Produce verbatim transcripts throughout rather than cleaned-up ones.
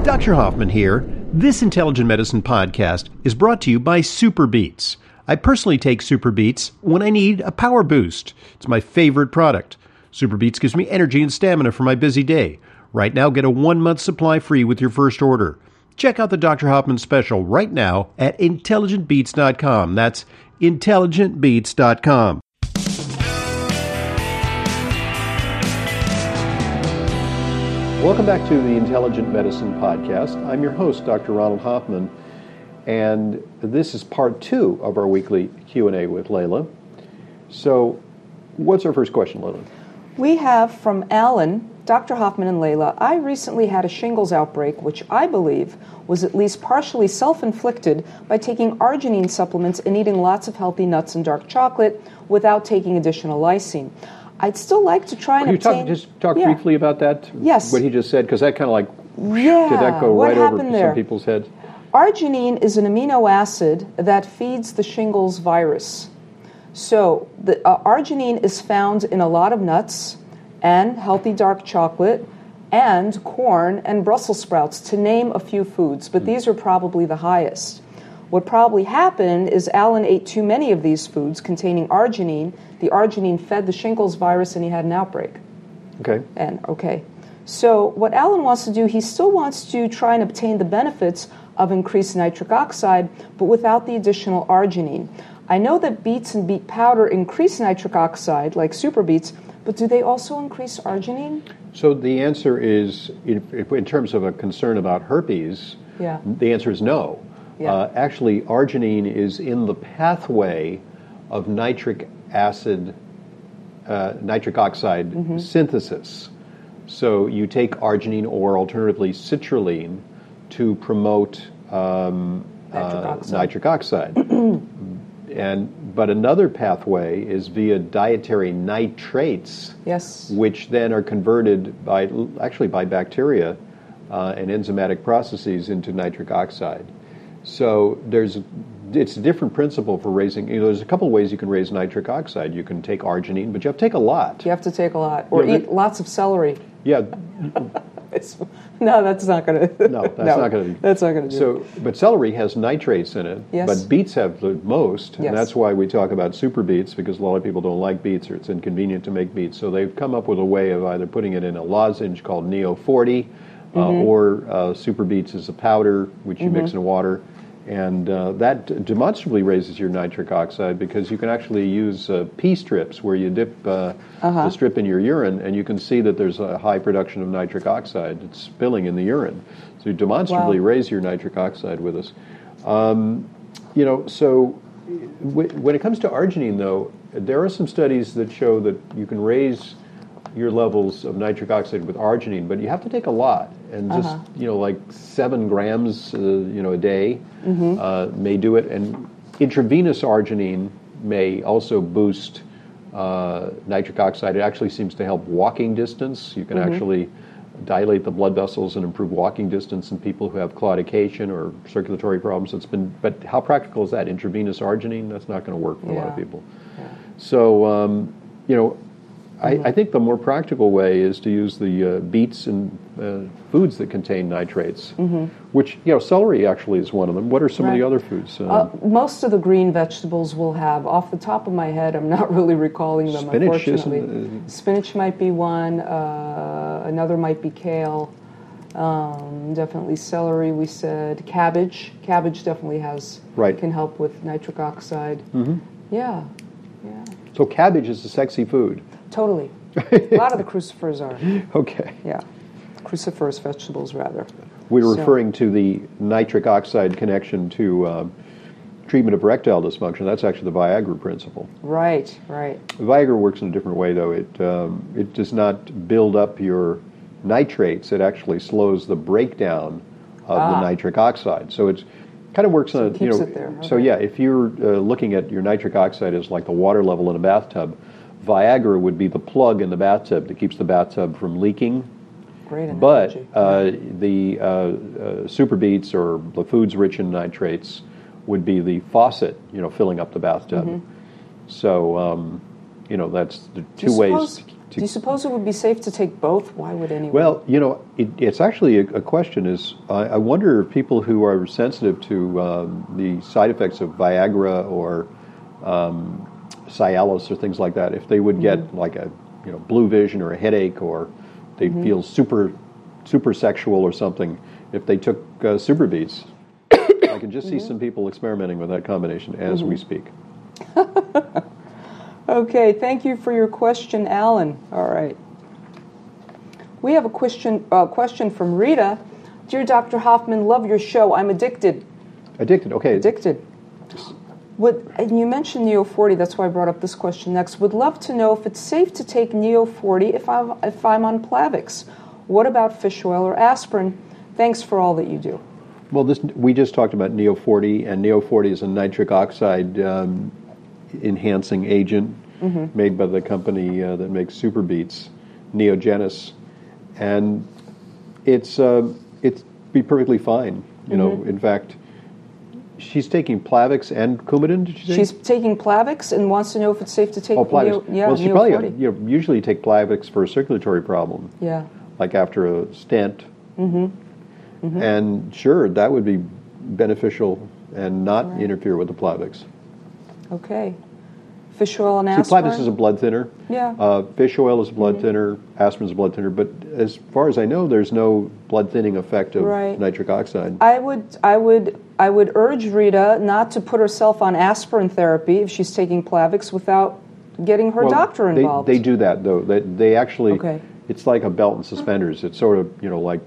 Doctor Hoffman here. This Intelligent Medicine podcast is brought to you by Super Beets. I personally take Super Beets when I need a power boost. It's my favorite product. Super Beets gives me energy and stamina for my busy day. Right now, get a one-month supply free with your first order. Check out the Doctor Hoffman special right now at intelligent beats dot com. That's intelligent beats dot com. Welcome back to the Intelligent Medicine Podcast. I'm your host, Doctor Ronald Hoffman, and this is part two of our weekly Q and A with Layla. So, what's our first question, Layla? We have from Alan, Doctor Hoffman and Layla, I recently had a shingles outbreak, which I believe was at least partially self-inflicted by taking arginine supplements and eating lots of healthy nuts and dark chocolate without taking additional lysine. I'd still like to try and Can you obtain... talk, just talk yeah. briefly about that? Yes. What he just said, because that kind of like, yeah. did that go what right over there? some people's heads? Arginine is an amino acid that feeds the shingles virus. So the uh, arginine is found in a lot of nuts and healthy dark chocolate and corn and Brussels sprouts, to name a few foods, but mm. these are probably the highest. What probably happened is Alan ate too many of these foods containing arginine. The arginine fed the shingles virus and he had an outbreak. Okay. And okay. So what Alan wants to do, he still wants to try and obtain the benefits of increased nitric oxide, but without the additional arginine. I know that beets and beet powder increase nitric oxide, like Super Beets, but do they also increase arginine? So the answer is, in, in terms of a concern about herpes, yeah. the answer is no. Yeah. Uh, actually, arginine is in the pathway of nitric acid, uh, nitric oxide mm-hmm. synthesis. So you take arginine or alternatively citrulline to promote um, nitric uh, oxide. Nitric oxide. and but another pathway is via dietary nitrates, yes, which then are converted by actually by bacteria uh, and enzymatic processes into nitric oxide. So there's it's a different principle for raising. You know, there's a couple of ways you can raise nitric oxide. You can take arginine, but you have to take a lot. You have to take a lot, or yeah, eat that, lots of celery. Yeah. it's, no, that's not going to. No, that's no, not going to. That's not going to do. So, but celery has nitrates in it. Yes. But beets have the most, yes. and that's why we talk about super beets, because a lot of people don't like beets or it's inconvenient to make beets. So they've come up with a way of either putting it in a lozenge called Neo forty, uh, mm-hmm. or uh, super beets is a powder which you mm-hmm. mix in water. And uh, that demonstrably raises your nitric oxide, because you can actually use uh, pea strips where you dip uh, uh-huh. the strip in your urine, and you can see that there's a high production of nitric oxide. It's spilling in the urine. So you demonstrably wow. raise your nitric oxide with us. Um, you know, so w- when it comes to arginine, though, there are some studies that show that you can raise your levels of nitric oxide with arginine, but you have to take a lot, and just uh-huh. you know, like seven grams, uh, you know, a day mm-hmm. uh, may do it. And intravenous arginine may also boost uh, nitric oxide. It actually seems to help walking distance. You can mm-hmm. actually dilate the blood vessels and improve walking distance in people who have claudication or circulatory problems. It's been, but how practical is that? Intravenous arginine? That's not going to work for yeah. a lot of people. Yeah. So, um, you know. Mm-hmm. I, I think the more practical way is to use the uh, beets and uh, foods that contain nitrates, mm-hmm. which, you know, celery actually is one of them. What are some right. of the other foods? Uh, uh, most of the green vegetables will have, off the top of my head, I'm not really recalling them, spinach unfortunately. Isn't, uh, spinach might be one, uh, another might be kale, um, definitely celery, we said. Cabbage. Cabbage definitely has, right. can help with nitric oxide. Mm-hmm. Yeah, yeah. So cabbage is a sexy food. Totally. A lot of the crucifers are. Okay. Yeah. Cruciferous vegetables, rather. We were so. referring to the nitric oxide connection to uh, treatment of erectile dysfunction. That's actually the Viagra principle. Right, right. Viagra works in a different way, though. It um, it does not build up your nitrates. It actually slows the breakdown of ah. the nitric oxide. So it's kind of works so on it a, you keeps know. It there. Okay. So yeah, if you're uh, looking at your nitric oxide as like the water level in a bathtub, Viagra would be the plug in the bathtub that keeps the bathtub from leaking. Great analogy. But uh, yeah. the uh, uh, super beets or the foods rich in nitrates would be the faucet, you know, filling up the bathtub. Mm-hmm. So, um, you know, that's the two do you ways. Suppose, Do you suppose it would be safe to take both? Why would anyone? Well, you know, it, it's actually a, a question is, I, I wonder if people who are sensitive to um, the side effects of Viagra or um, Cialis or things like that, if they would get mm-hmm. like a, you know, blue vision or a headache, or they mm-hmm. feel super, super sexual or something, if they took uh, Super Beats. I can just mm-hmm. see some people experimenting with that combination as mm-hmm. we speak. Okay, thank you for your question, Alan. All right. We have a question uh, question from Rita. Dear Doctor Hoffman, love your show. I'm addicted. Addicted, okay. Addicted. Would, and you mentioned Neo forty, that's why I brought up this question next. Would love to know if it's safe to take Neo forty if I'm, if I'm on Plavix. What about fish oil or aspirin? Thanks for all that you do. Well, this we just talked about Neo forty, and Neo forty is a nitric oxide um, enhancing agent mm-hmm. made by the company uh, that makes Super Beats, Neogenis, and it's uh, it's be perfectly fine. You mm-hmm. know, in fact, she's taking Plavix and Coumadin. Did she say? She's taking Plavix and wants to know if it's safe to take. Oh, Plavix. Neo, yeah, well, she Neo probably forty. You know, usually take Plavix for a circulatory problem. Yeah. Like after a stent. Mm-hmm. Mm-hmm. And sure, that would be beneficial and not right. interfere with the Plavix. Okay. Fish oil and See, aspirin? Plavix is a blood thinner. Yeah. Uh, fish oil is a blood mm-hmm. thinner. Aspirin is a blood thinner. But as far as I know, there's no blood thinning effect of right. nitric oxide. I would, I would, I would urge Rita not to put herself on aspirin therapy if she's taking Plavix without getting her well, doctor involved. They, they do that though. They, they actually. Okay. It's like a belt and suspenders. It's sort of, you know, like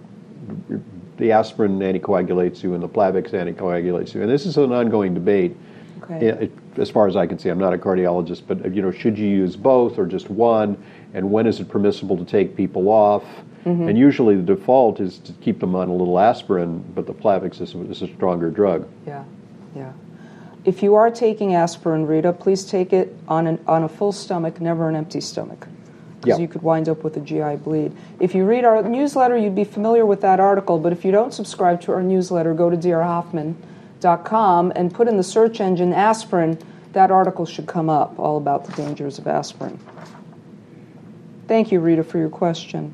the aspirin anticoagulates you and the Plavix anticoagulates you. And this is an ongoing debate. Okay. It, as far as I can see, I'm not a cardiologist, but, you know, should you use both or just one? And when is it permissible to take people off? Mm-hmm. And usually the default is to keep them on a little aspirin, but the Plavix is, is a stronger drug. Yeah, yeah. If you are taking aspirin, Rita, please take it on, an, on a full stomach, never an empty stomach. Because yeah. you could wind up with a G I bleed. If you read our newsletter, you'd be familiar with that article, but if you don't subscribe to our newsletter, go to d r hoffman dot com and put in the search engine aspirin. That article should come up, all about the dangers of aspirin. Thank you, Rita, for your question.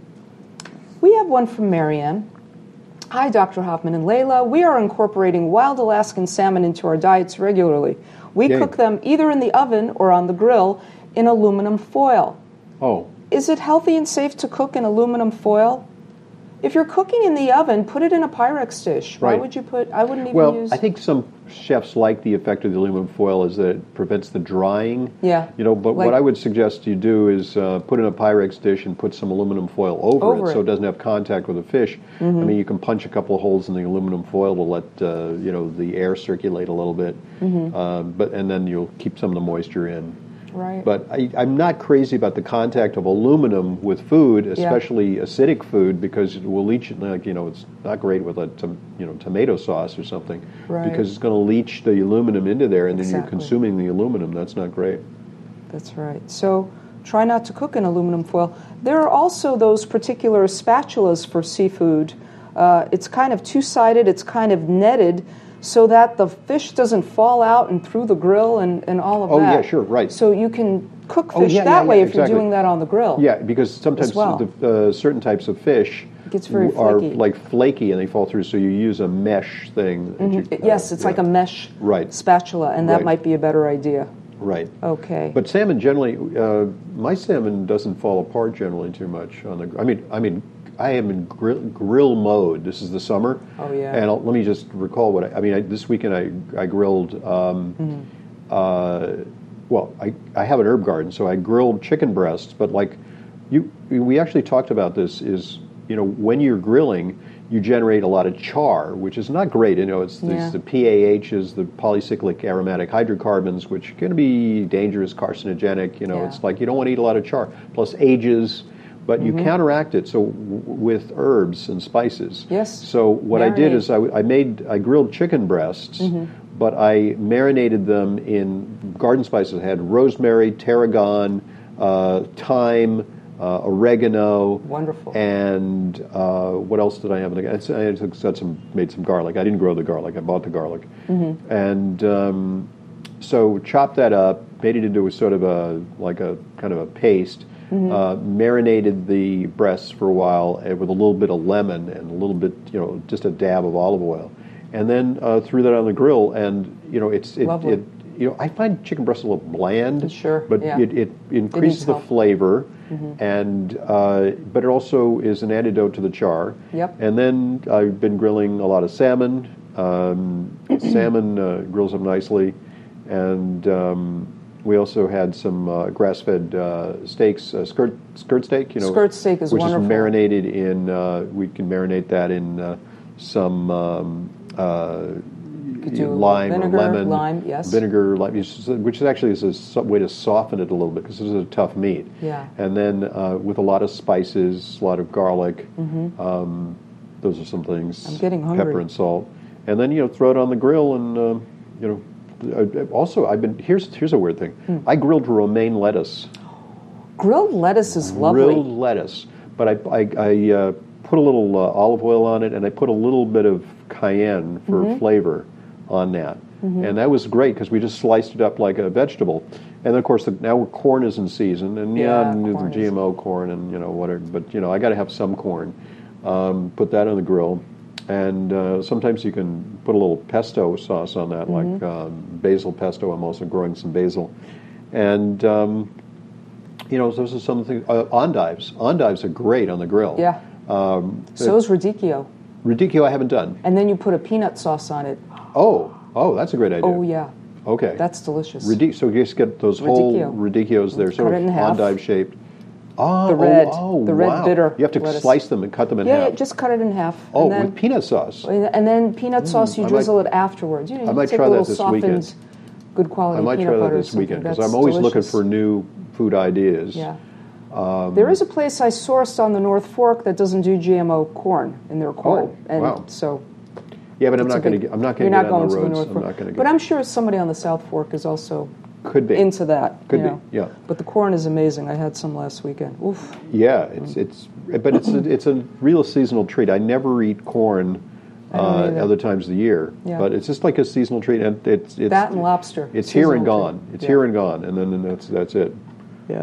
We have one from Marianne. Hi, Doctor Hoffman and Layla. We are incorporating wild Alaskan salmon into our diets regularly. We Yay. cook them either in the oven or on the grill in aluminum foil. Oh. Is it healthy and safe to cook in aluminum foil? If you're cooking in the oven, put it in a Pyrex dish. Why right. would you put, I wouldn't even well, use... Well, I think some chefs like the effect of the aluminum foil is that it prevents the drying. Yeah. You know, but like, what I would suggest you do is uh, put in a Pyrex dish and put some aluminum foil over, over it, it so it doesn't have contact with the fish. Mm-hmm. I mean, you can punch a couple of holes in the aluminum foil to let, uh, you know, the air circulate a little bit. Mm-hmm. uh, but and then you'll keep some of the moisture in. Right. But I, I'm not crazy about the contact of aluminum with food, especially yeah. acidic food, because it will leach. Like you know, it's not great with a tom, you know tomato sauce or something, right. because it's going to leach the aluminum into there, and exactly. then you're consuming the aluminum. That's not great. That's right. So try not to cook in aluminum foil. There are also those particular spatulas for seafood. Uh, it's kind of two-sided. It's kind of netted, so that the fish doesn't fall out and through the grill and, and all of oh, that. Oh, yeah, sure, right. So you can cook fish oh, yeah, that yeah, way yeah, if exactly. you're doing that on the grill. Yeah, because sometimes well. the, uh, certain types of fish it gets very are flaky. like flaky and they fall through, so you use a mesh thing. Mm-hmm. You, uh, yes, it's yeah. like a mesh right. spatula, and that right. might be a better idea. Right. Okay. But salmon generally, uh, my salmon doesn't fall apart generally too much on the. I mean, I mean, I am in grill, grill mode. This is the summer. Oh yeah. And I'll, let me just recall what I, I mean. I, this weekend I I grilled. Um, mm-hmm. uh, well, I I have an herb garden, so I grilled chicken breasts. But like, you we actually talked about this. Is you know when you're grilling, you generate a lot of char, which is not great. You know, it's, yeah. it's the P A Hs, the polycyclic aromatic hydrocarbons, which can be dangerous, carcinogenic. You know, yeah. it's like you don't want to eat a lot of char. Plus ages. But you mm-hmm. counteract it so w- with herbs and spices. Yes. So what Marinate. I did is I, I made I grilled chicken breasts, mm-hmm. but I marinated them in garden spices. I had rosemary, tarragon, uh, thyme, uh, oregano. Wonderful. And uh, what else did I have? I had some made some garlic. I didn't grow the garlic. I bought the garlic. Mm-hmm. And um, so chopped that up, made it into a sort of a like a kind of a paste. Mm-hmm. uh, marinated the breasts for a while uh, with a little bit of lemon and a little bit, you know, just a dab of olive oil, and then uh, threw that on the grill. And you know, it's it, Lovely. it you know, I find chicken breast a little bland, Sure, but yeah. it, it increases needs the help. flavor, and uh, but it also is an antidote to the char. Yep. And then I've been grilling a lot of salmon. Um, salmon uh, grills up nicely, and um, we also had some uh, grass-fed uh, steaks, uh, skirt skirt steak. You know, Skirt steak is which wonderful. is marinated in. Uh, we can marinate that in uh, some. Um, uh, Could do lime vinegar, or lemon, lime, yes. vinegar, lime, which is actually is a so- way to soften it a little bit because this is a tough meat. Yeah. And then uh, with a lot of spices, a lot of garlic. Um, those are some things. I'm getting hungry. Pepper and salt, and then you know throw it on the grill, and um, you know. Uh, also, I've been here's here's a weird thing. Mm. I grilled romaine lettuce. Grilled lettuce is lovely. Grilled lettuce, but I I, I uh, put a little uh, olive oil on it, and I put a little bit of cayenne for Mm-hmm. flavor on that, and that was great because we just sliced it up like a vegetable. And then, of course, the, now corn is in season, and yeah, Yeah, and the corn G M O corn, and you know whatever. But you know, I got to have some corn. Um, put that on the grill, and uh, sometimes you can put a little pesto sauce on that, like um, basil pesto. I'm also growing some basil, and um, you know, those are some things. Uh, endives, endives are great on the grill. Yeah. Um, So is radicchio. Radicchio, I haven't done. And then you put a peanut sauce on it. Oh, oh, that's a great idea. Oh, yeah. Okay. That's delicious. Radic- so you just get those whole Radicchio. radicchios there, sort Cut it of in half. endive shaped. Oh, The red- oh, oh, the red wow. bitter You have to lettuce. slice them and cut them in yeah, half. yeah, just cut it in half. oh, and then, with peanut sauce. And then peanut sauce, you I drizzle might- it afterwards. You know, I you might take try a that little this softened, weekend. good quality I might peanut try that butter or this something. weekend because That's I'm always looking delicious. for new food ideas. Yeah. Um, There is a place I sourced on the North Fork that doesn't do G M O corn in their corn. Oh, and wow. So Yeah, but I'm it's a not going to. big- I'm not you're going to not get on going the to roads. the North I'm Fork. not going to. But I'm sure somebody on the South Fork is also could be into that. Could you be, know. yeah. But the corn is amazing. I had some last weekend. Oof. Yeah, it's it's, but it's a, it's a real seasonal treat. I never eat corn I don't uh, either. other times of the year, Yeah. but it's just like a seasonal treat, and it's it's That and lobster. It's here and Seasonal gone. treat. It's Yeah. here and gone, and then and that's that's it. Yeah.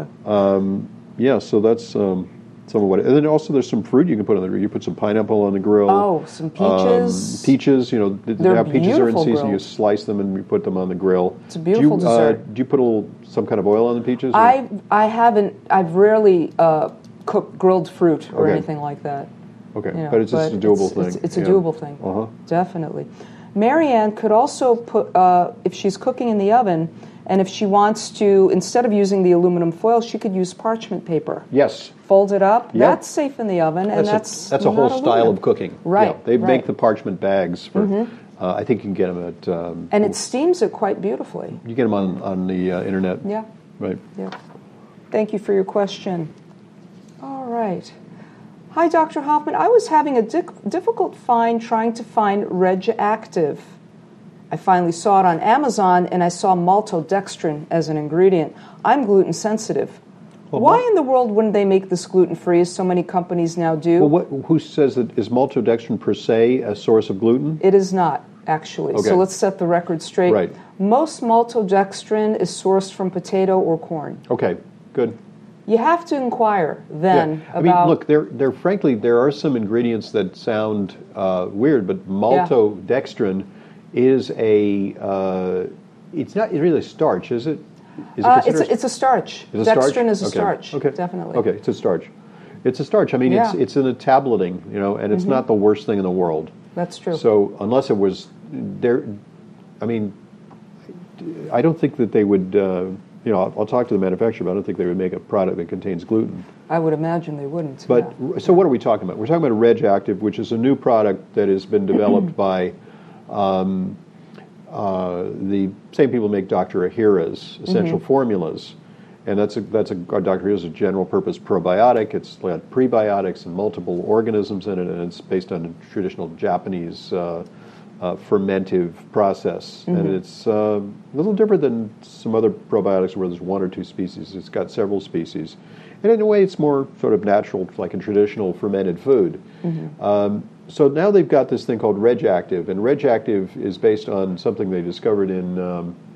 Yeah, so that's um, some of what. And then also there's some fruit you can put on the grill. You put some pineapple on the grill. Oh, some peaches. Um, peaches, you know, th- They're now peaches are in beautiful season. You grilled. slice them and you put them on the grill. It's a beautiful do you, uh, dessert. do you put a little some kind of oil on the peaches? or- I I haven't. I've rarely uh, cooked grilled fruit or Okay. anything like that. okay, You know, but it's just a doable it's, thing. It's, it's a Yeah. doable thing. Uh-huh. Definitely. Marianne could also put, uh, if she's cooking in the oven, and if she wants to, instead of using the aluminum foil, she could use parchment paper. Yes. Fold it up. Yeah. That's safe in the oven, and that's a, that's a whole not style aluminum. of cooking. Right, Yeah, they right. make the parchment bags for. Uh, I think you can get them at. Um, And it steams it quite beautifully. you get them on on the uh, internet. Yeah. Right. Yeah. Thank you for your question. All right. Hi, Doctor Hoffman. I was having a di- difficult find trying to find Reg Active. I finally saw it on Amazon, and I saw maltodextrin as an ingredient. I'm gluten sensitive. Well, Why mal- in the world wouldn't they make this gluten free, as so many companies now do? Well, what, who says that is maltodextrin per se a source of gluten? It is not, actually. Okay. So let's set the record straight. Right. Most maltodextrin is sourced from potato or corn. Okay, good. You have to inquire then yeah. I about. mean, look, there, there. Frankly, there are some ingredients that sound uh, weird, but maltodextrin is a. Uh, it's not really starch, is it? Is it Uh, it's, considered- a, it's a starch. Is it Dextrin starch? is a Okay. starch, Okay. definitely. Okay, it's a starch. It's a starch. I mean, it's Yeah. Mm-hmm. it's in a tableting, you know, and it's not the worst thing in the world. That's true. So unless it was there, I mean, I don't think that they would. Uh, you know, I'll, I'll talk to the manufacturer, but I don't think they would make a product that contains gluten. I would imagine they wouldn't. But yeah. so what are we talking about? We're talking about a Reg Active, which is a new product that has been developed by um, uh, the same people who make Doctor Ahira's essential formulas, and that's a that's a Doctor Ahira's a general purpose probiotic. It's got prebiotics and multiple organisms in it, and it's based on a traditional Japanese uh, uh, fermentive process, and it's uh, a little different than some other probiotics where there's one or two species. It's got several species. And in a way, it's more sort of natural, like in traditional fermented food. Um, so now they've got this thing called Reg Active, and Reg Active is based on something they discovered in um,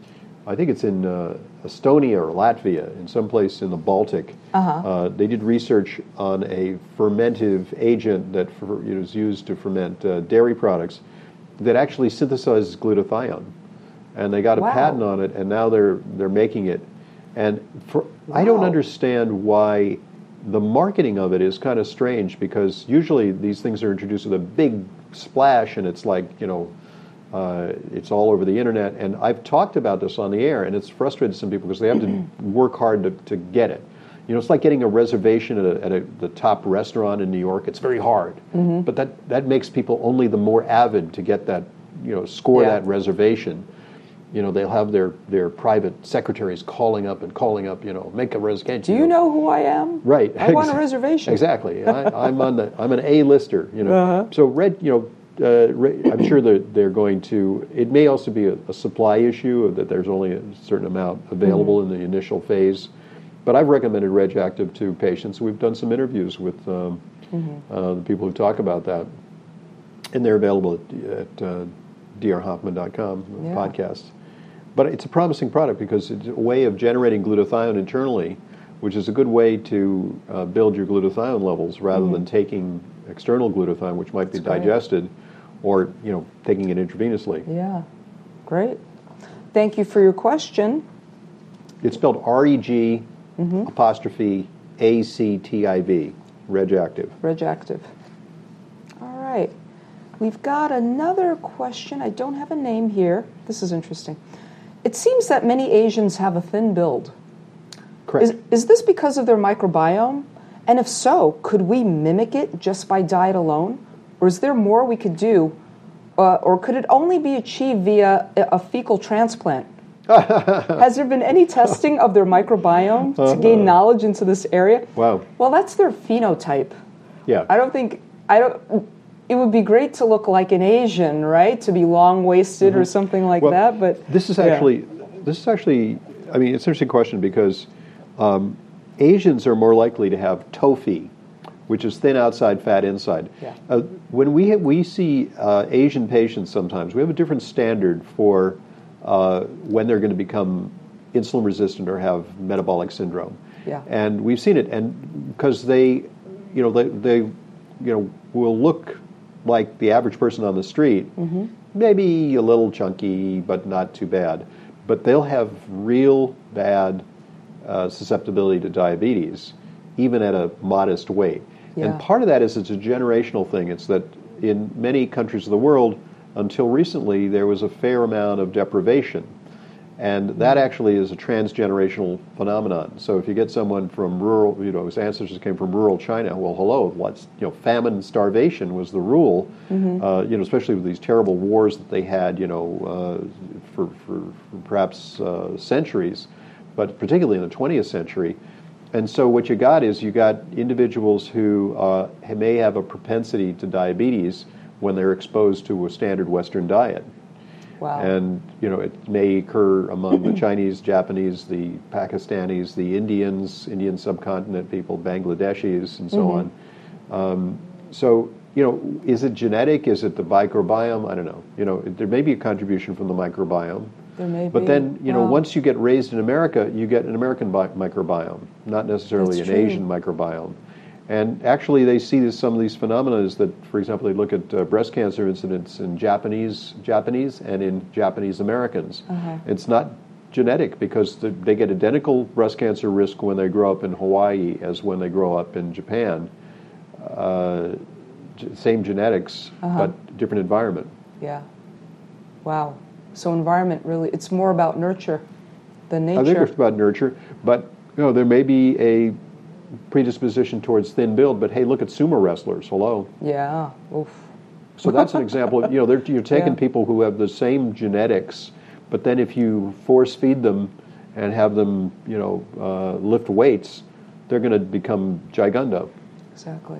I think it's in uh, Estonia or Latvia, in some place in the Baltic. Uh-huh. Uh, they did research on a fermentive agent that for, you know, is used to ferment uh, dairy products that actually synthesizes glutathione, and they got a Wow. patent on it, and now they're they're making it. And for, I don't Wow. understand why the marketing of it is kind of strange, because usually these things are introduced with a big splash, and it's like, you know, uh, it's all over the internet. And I've talked about this on the air, and it's frustrated some people because they have to work hard to, to get it. You know, it's like getting a reservation at, a, at a, the top restaurant in New York. It's very hard, Mm-hmm. but that, that makes people only the more avid to get that, you know, score Yeah. that reservation. You know, they'll have their, their private secretaries calling up and calling up, you know, make a reservation. Do you know who I am? Right. I want a Exa- reservation. Exactly. I, I'm on the I'm an A-lister, you know. Uh-huh. So red, you know, uh, re, I'm sure that they're going to. It may also be a, a supply issue, that there's only a certain amount available Mm-hmm. in the initial phase. But I've recommended Reg Active to patients. We've done some interviews with um, Mm-hmm. uh, the people who talk about that, and they're available at, at uh, d r hoffman dot com Yeah. podcast. But it's a promising product because it's a way of generating glutathione internally, which is a good way to uh, build your glutathione levels rather than taking external glutathione, which might be That's great. digested, or, you know, taking it intravenously. Yeah, great. Thank you for your question. It's spelled R E G apostrophe A C T I V, Reg Active. Reg Active. All right. We've got another question. I don't have a name here. This is interesting. It seems that many Asians have a thin build. Correct. Is, is this because of their microbiome? And if so, could we mimic it just by diet alone? Or is there more we could do? Uh, or could it only be achieved via a, a fecal transplant? Has there been any testing of their microbiome to gain knowledge into this area? Wow. Well, that's their phenotype. Yeah. I don't think, I don't, it would be great to look like an Asian, right? To be long-waisted or something like Well, that, but... This is yeah. actually, this is actually, I mean, it's an interesting question because um, Asians are more likely to have TOFI, which is thin outside, fat inside. Yeah. Uh, when we have, we see uh, Asian patients sometimes, we have a different standard for uh, when they're going to become insulin resistant or have metabolic syndrome. Yeah. And we've seen it, and because they, you know, they, they, you know, will look like the average person on the street, Mm-hmm. maybe a little chunky, but not too bad. But they'll have real bad uh, susceptibility to diabetes, even at a modest weight. Yeah. And part of that is it's a generational thing. It's that in many countries of the world, until recently, there was a fair amount of deprivation. And that actually is a transgenerational phenomenon. So if you get someone from rural, you know, his ancestors came from rural China, well, hello, what's, you know, famine and starvation was the rule, Mm-hmm. uh, you know, especially with these terrible wars that they had, you know, uh, for, for, for perhaps uh, centuries, but particularly in the twentieth century. And so what you got is you got individuals who uh, may have a propensity to diabetes when they're exposed to a standard Western diet. Wow. And, you know, it may occur among the Chinese, Japanese, the Pakistanis, the Indians, Indian subcontinent people, Bangladeshis, and so Mm-hmm. on. Um, so, you know, is it genetic? Is it the microbiome? I don't know. You know, there may be a contribution from the microbiome. There may But be. then, you know, Wow. once you get raised in America, you get an American bi- microbiome, not necessarily That's an true. Asian microbiome. And actually, they see this, some of these phenomena is that, for example, they look at uh, breast cancer incidence in Japanese Japanese and in Japanese Americans. Uh-huh. It's not genetic because the, they get identical breast cancer risk when they grow up in Hawaii as when they grow up in Japan. Uh, g- same genetics, Uh-huh. but different environment. Yeah. Wow. So environment really, it's more about nurture than nature. I think it's about nurture, but you know there may be a predisposition towards thin build. But hey, look at sumo wrestlers. Hello. Yeah. Oof. So that's an example. Of, you know, they're, you're taking Yeah. people who have the same genetics, but then if you force feed them and have them, you know, uh, lift weights, they're going to become gigundo. Exactly.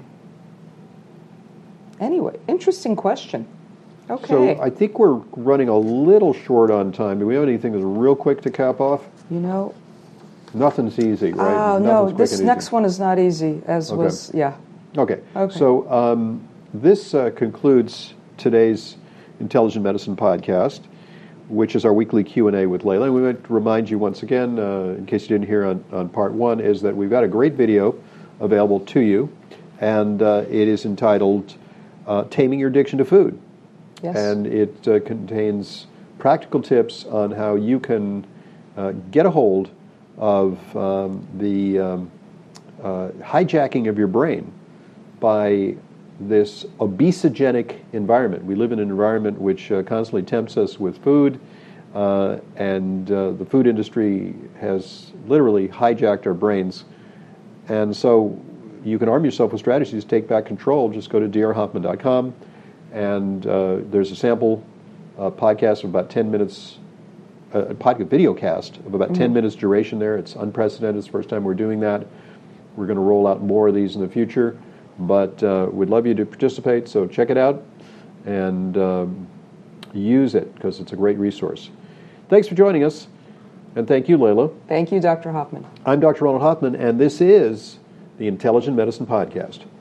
Anyway, interesting question. Okay. So I think we're running a little short on time. Do we have anything that's real quick to cap off? you know, Nothing's easy, right? oh no, Nothing's quick this and easy. next one is not easy, as Okay. was, yeah. Okay. Okay. So um, this uh, concludes today's Intelligent Medicine podcast. which is our weekly Q and A with Layla. And we want to remind you once again, uh, in case you didn't hear on, on part one, is that we've got a great video available to you, and uh, it is entitled uh, Taming Your Addiction to Food. Yes. And it uh, contains practical tips on how you can uh, get a hold of um, the um, uh, hijacking of your brain by this obesogenic environment. We live in an environment which uh, constantly tempts us with food, uh, and uh, the food industry has literally hijacked our brains. And so you can arm yourself with strategies to take back control. Just go to d r hoffman dot com, and uh, there's a sample uh, podcast of about ten minutes, uh, a podcast video cast of about mm-hmm. ten minutes duration there. It's unprecedented. It's the first time we're doing that. We're going to roll out more of these in the future. But uh, we'd love you to participate, so check it out and um, use it, because it's a great resource. Thanks for joining us, and thank you, Layla. Thank you, Doctor Hoffman. I'm Doctor Ronald Hoffman, and this is the Intelligent Medicine Podcast.